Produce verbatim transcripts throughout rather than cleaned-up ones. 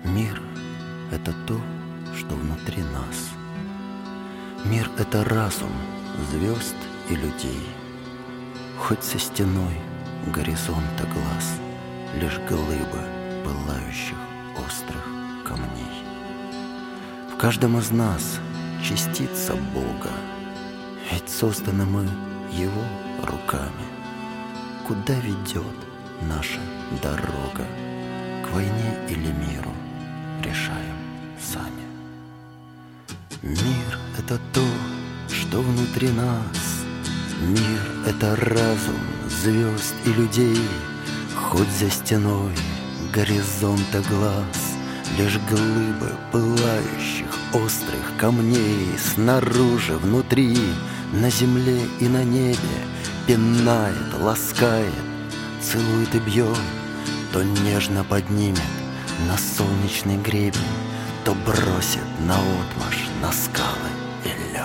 Мир — это то, что внутри нас. Мир — это разум звезд и людей. Хоть со стеной горизонта глаз лишь глыбы пылающих острых камней. В каждом из нас частица Бога, ведь созданы мы Его руками. Куда ведет наша дорога, к войне или миру, решаем сами. Мир — это то, что внутри нас. Мир — это разум звезд и людей. Хоть за стеной горизонта глаз лишь глыбы пылающих острых камней. Снаружи, внутри, на земле и на небе пинает, ласкает, целует и бьет. То нежно поднимет на солнечный гребень, то бросит наотмашь на скалы и лед.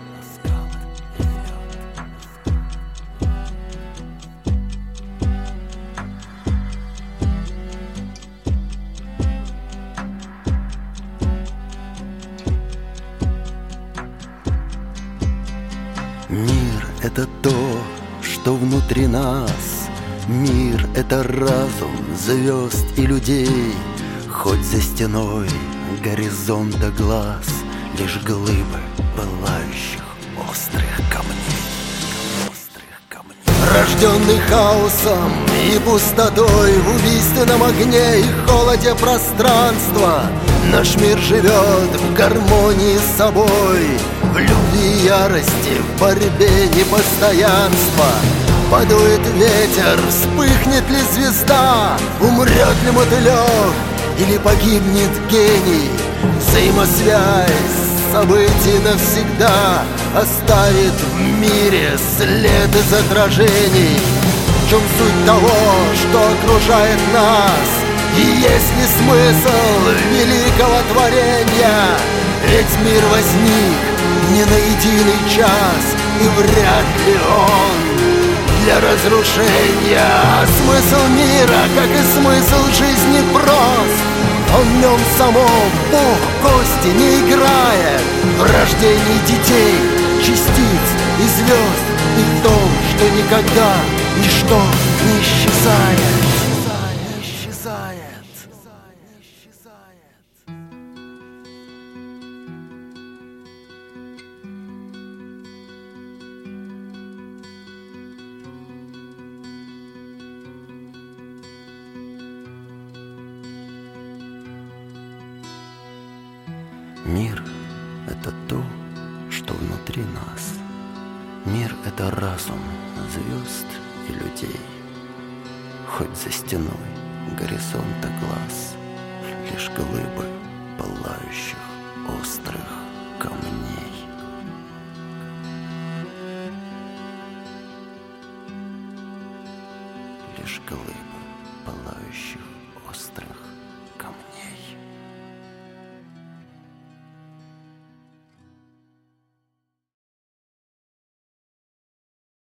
Мир — это то, что внутри нас. Мир — это разум звезд и людей. Хоть за стеной горизонта глаз лишь глыбы пылающих острых камней. Острых камней. Рожденный хаосом и пустотой, в убийственном огне и холоде пространства, наш мир живет в гармонии с собой, в любви и ярости, в борьбе непостоянства. Подует ветер, вспыхнет ли звезда, умрет ли мотылек или погибнет гений. Взаимосвязь событий навсегда оставит в мире след из отражений. В чем суть того, что окружает нас, и есть ли смысл великого творения? Ведь мир возник не на единый час, и вряд ли он для разрушения. А смысл мира, как и смысл жизни, прост. Он в нем самом Бог кости не играет, в рождении детей, частиц и звезд, и в том, что никогда ничто не исчезает. Не исчезает. Мир — это то, что внутри нас. Мир — это разум звезд и людей. Хоть за стеной горизонта глаз лишь глыбы пылающих острых камней. Лишь глыбы пылающих острых камней.